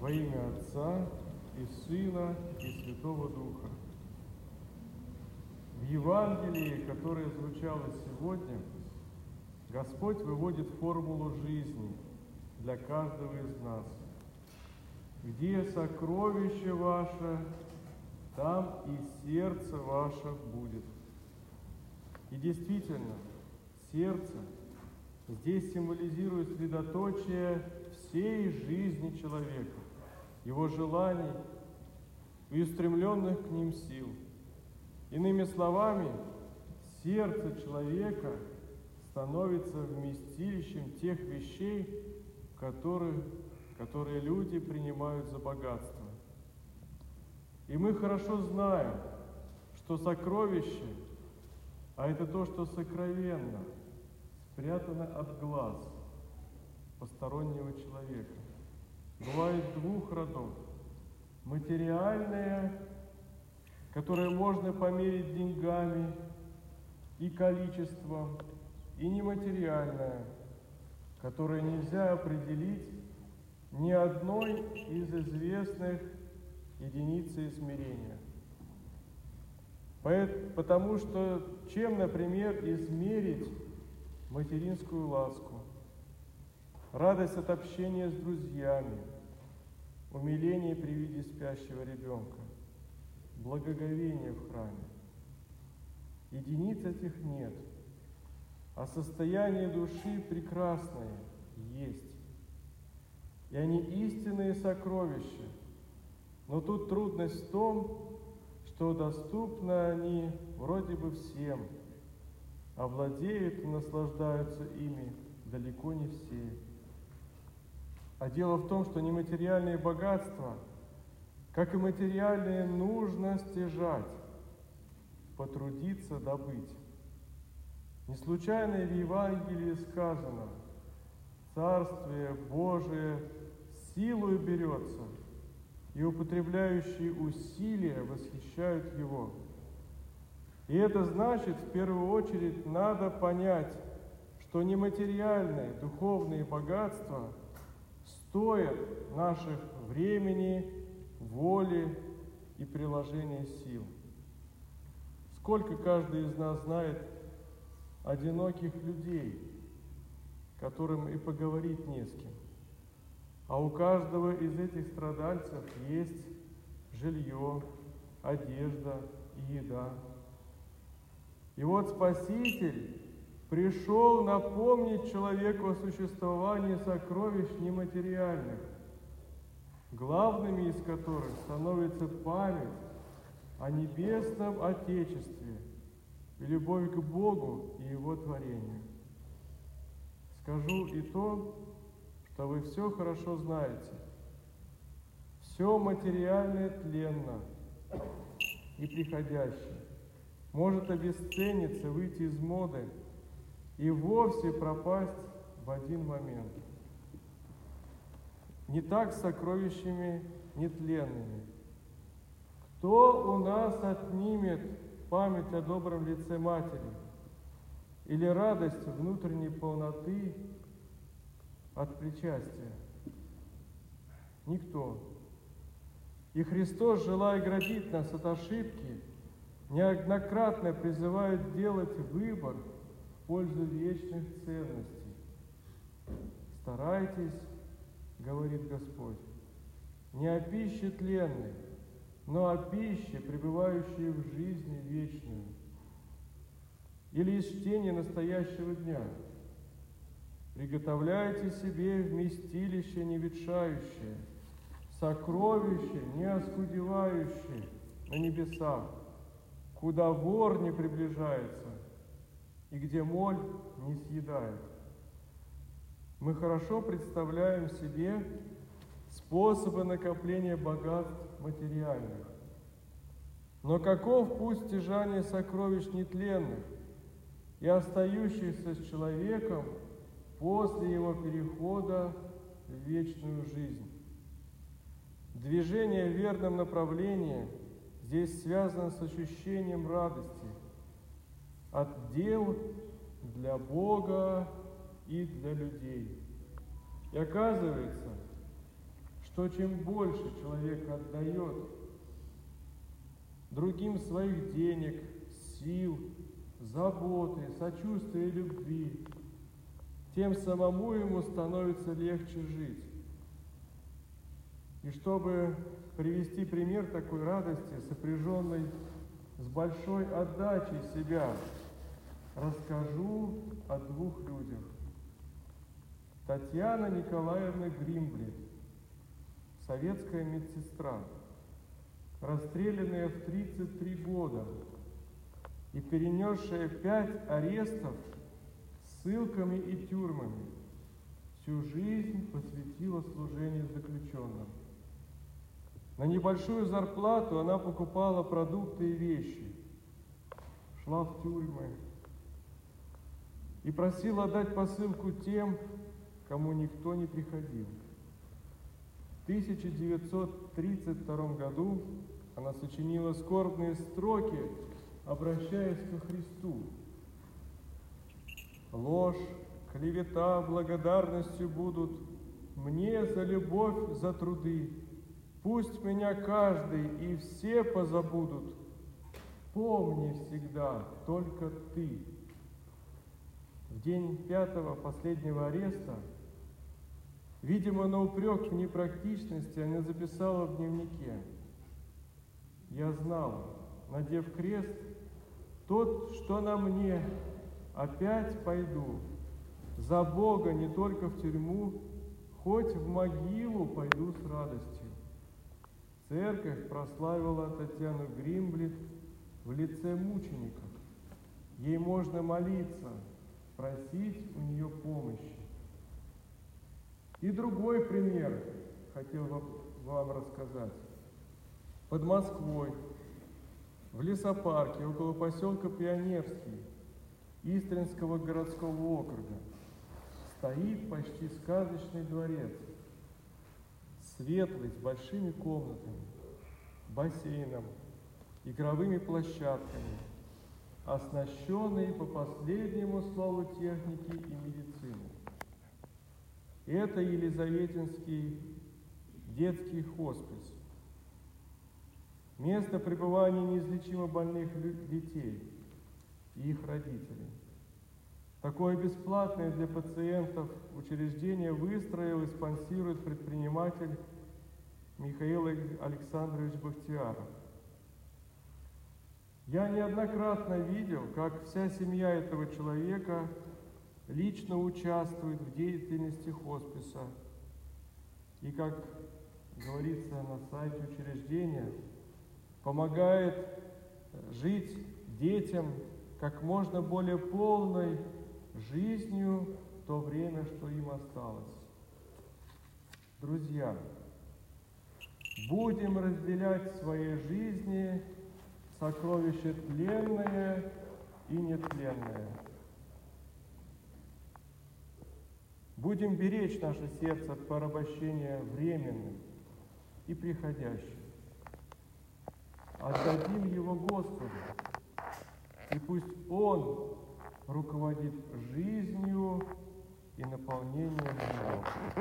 Во имя Отца и Сына и Святого Духа. В Евангелии, которое звучало сегодня, Господь выводит формулу жизни для каждого из нас. Где сокровище ваше, там и сердце ваше будет. И действительно, сердце здесь символизирует средоточие всей жизни человека, его желаний и устремленных к ним сил. Иными словами, сердце человека становится вместилищем тех вещей, которые люди принимают за богатство. И мы хорошо знаем, что сокровище, а это то, что сокровенно, спрятано от глаз постороннего человека, бывает двух родов. Материальное, которое можно померить деньгами и количеством, и нематериальное, которое нельзя определить ни одной из известных единиц измерения. Потому что чем, например, измерить материнскую ласку, радость от общения с друзьями, умиление при виде спящего ребенка, благоговение в храме? Единиц этих нет, а состояние души прекрасное есть. И они истинные сокровища. Но тут трудность в том, что доступны они вроде бы всем, а владеют и наслаждаются ими далеко не все. А дело в том, что нематериальные богатства, как и материальные, нужно стяжать, потрудиться добыть. Не случайно в Евангелии сказано: Царствие Божие силою берется, и употребляющие усилия восхищают его. И это значит, в первую очередь, надо понять, что нематериальные духовные богатства стоят наших времени, воли и приложения сил. Сколько каждый из нас знает одиноких людей, которым и поговорить не с кем. А у каждого из этих страдальцев есть жилье, одежда и еда. И вот Спаситель пришел напомнить человеку о существовании сокровищ нематериальных, главными из которых становится память о небесном Отечестве и любовь к Богу и Его творению. Скажу и то, что вы все хорошо знаете. Все материальное тленно и приходящее может обесцениться, выйти из моды и вовсе пропасть в один момент. Не так с сокровищами нетленными. Кто у нас отнимет память о добром лице матери или радость внутренней полноты от причастия? Никто. И Христос, желая оградить нас от ошибки, неоднократно призывает делать выбор в пользу вечных ценностей. Старайтесь, говорит Господь, не о пище тленной, но о пище, пребывающей в жизни вечную. Или из чтения настоящего дня. Приготовляйте себе вместилище неветшающее, сокровище неоскудевающее на небесах, куда вор не приближается и где моль не съедает. Мы хорошо представляем себе способы накопления богатств материальных. Но каков путь стяжания сокровищ нетленных и остающихся с человеком после его перехода в вечную жизнь? Движение в верном направлении здесь связано с ощущением радости от дел для Бога и для людей. И оказывается, что чем больше человек отдает другим своих денег, сил, заботы, сочувствия и любви, тем самому ему становится легче жить. И чтобы привести пример такой радости, сопряженной с большой отдачей себя, расскажу о двух людях. Татьяна Николаевна Гримблит, советская медсестра, расстрелянная в 33 года и перенесшая 5 арестов с ссылками и тюрьмами, всю жизнь посвятила служению заключенным. На небольшую зарплату она покупала продукты и вещи, шла в тюрьмы и просила дать посылку тем, кому никто не приходил. В 1932 году она сочинила скорбные строки, обращаясь ко Христу. «Ложь, клевета благодарностью будут мне за любовь, за труды. Пусть меня каждый и все позабудут. Помни всегда только ты». В день 5-го последнего ареста, видимо, на упрек в непрактичности, она записала в дневнике: «Я знала, надев крест, тот, что на мне, опять пойду. За Бога не только в тюрьму, хоть в могилу пойду с радостью». Церковь прославила Татьяну Гримблит в лице мучеников. Ей можно молиться, просить у нее помощи. И другой пример хотел вам рассказать. Под Москвой, в лесопарке, около поселка Пионерский, Истринского городского округа, стоит почти сказочный дворец, светлый, с большими комнатами, бассейном, игровыми площадками, оснащенный по последнему слову техники и медицины. Это Елизаветинский детский хоспис, место пребывания неизлечимо больных детей и их родителей. Такое бесплатное для пациентов учреждение выстроил и спонсирует предприниматель Михаил Александрович Бахтияров. Я неоднократно видел, как вся семья этого человека лично участвует в деятельности хосписа и, как говорится на сайте учреждения, помогает жить детям как можно более полной жизнью в то время, что им осталось. Друзья, будем разделять в своей жизни сокровище тленное и нетленное. Будем беречь наше сердце от порабощения временным и приходящим. Отдадим его Господу, и пусть Он руководит жизнью и наполнением его.